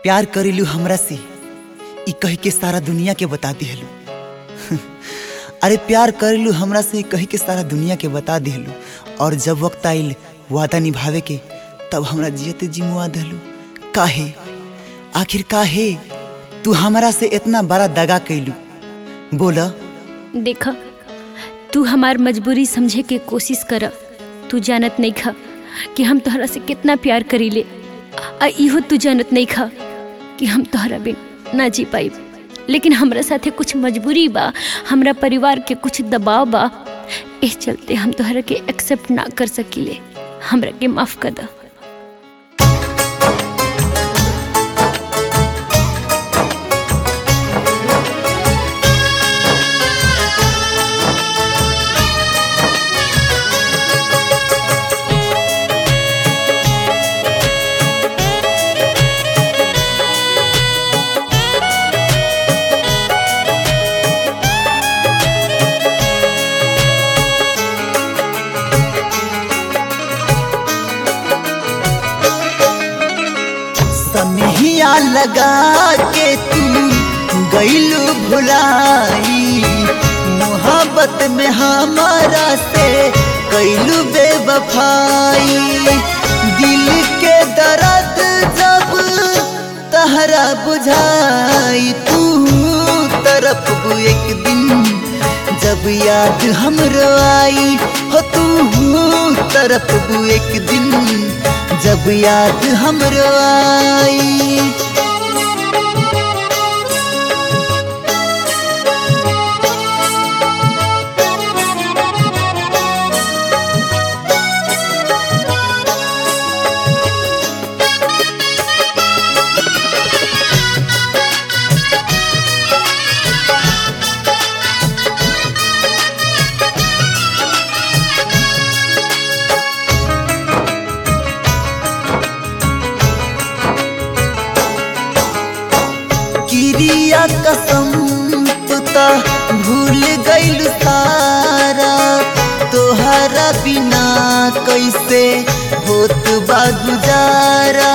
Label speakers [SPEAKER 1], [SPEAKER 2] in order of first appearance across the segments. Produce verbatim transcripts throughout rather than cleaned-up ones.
[SPEAKER 1] प्यार करेलू हमरा से ई कह के सारा दुनिया के बता दिहलू। अरे प्यार करेलू हमरा से ई कह के सारा दुनिया के बता दिहलू, और जब वक्त आइल वादा निभावे के तब हमरा जियते जिमुआ दिहलू। काहे आखिर काहे तू हमरा से इतना बड़ा दगा कैलू? बोला।
[SPEAKER 2] देखा, तू हमार मजबूरी समझे के कोशिश कर। तू जानत नहीं खा कि हम तोहरा से कितना प्यार करीले, आ इहो तू जानत नहीं खा कि हम तोहरा बिन ना जी पाइब। लेकिन हमरा साथे कुछ मजबूरी बा, हमरा परिवार के कुछ दबाव बा, इस चलते हम तोहरा के एक्सेप्ट ना कर सकीले। हमरा के माफ कर दा।
[SPEAKER 1] सनहिया लगा के तू गईलू भुलाई, मोहब्बत में हमारा से कैलू बेवफाई। दिल के दर्द जब तहरा बुझाई, तू तरफ एक दिन जब याद हमरो आई हो, तू तरफ एक दिन जब याद हमरो आई। किरिया कसम तू ता भूल गइल सारा, तोहरा बिना कैसे होत बा गुजारा।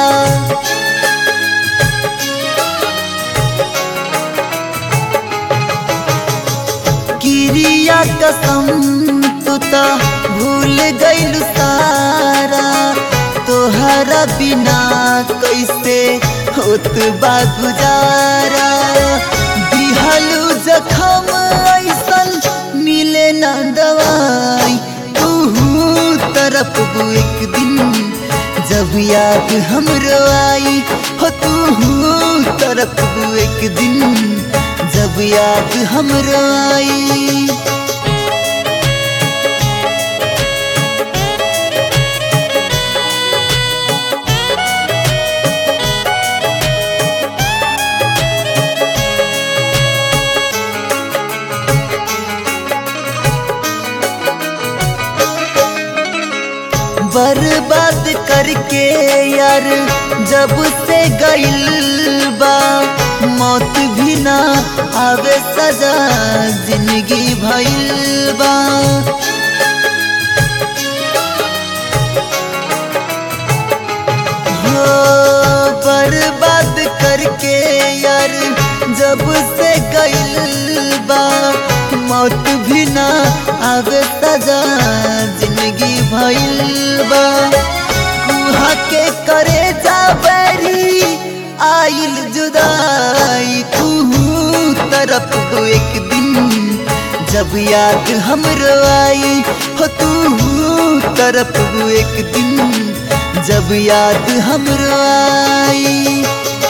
[SPEAKER 1] किरिया कसम तू ता भूल गइल सारा, तोहरा बिना कैसे होत बा गुजारा। दिहलू जखम ऐसन मिले ना दवाई, तू तरफ एक दिन जब याद हमरो आई हो, तू तरफ एक दिन जब याद हमरो आई। बर्बाद करके यार जब से गइल बा, मौत भी ना आवे सजा जिंदगी भइल बा। हो बर्बाद करके यार जब से गइल बा, मौत भी ना आवे सजा जिंदगी भइल बा। कुहा के करे जाबरी आइल जुदाई, तू तरफ एक दिन जब याद हमरो आई हो, तू तरफ एक दिन जब याद हमरो आई।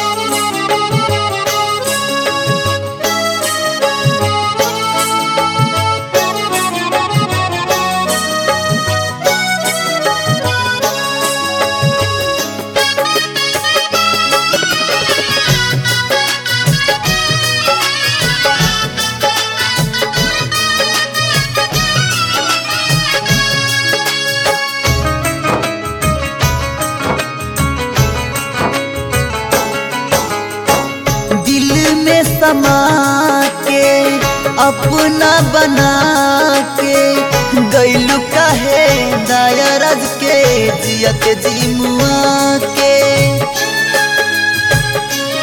[SPEAKER 1] समा के अपना बना के गइलू काहे दाया राज के जिया के जी मुआ के।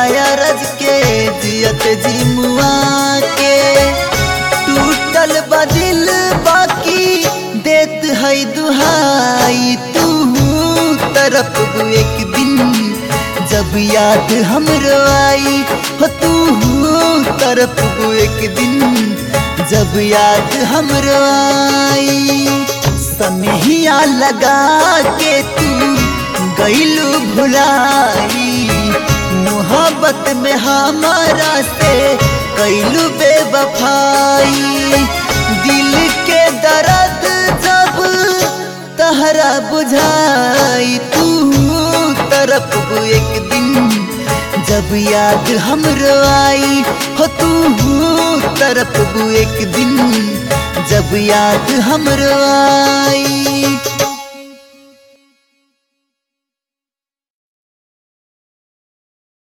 [SPEAKER 1] तोहराया रज के जियत जी मुआ के टूटल बदिल बाकी देत है दुहाई तू तरफ एक दिन जब याद हमरो आई हो तू तरफ एक दिन जब याद हमरो आई सनहिया लगा के तू गईलू भुलाई मोहब्बत में हमारा से कैलू बेवफाई दिल के दर्द जब तहरा बुझाई तू तरफ एक दिन जब याद हमरो आई हो तू तरफ एक दिन जब याद हमरो आई।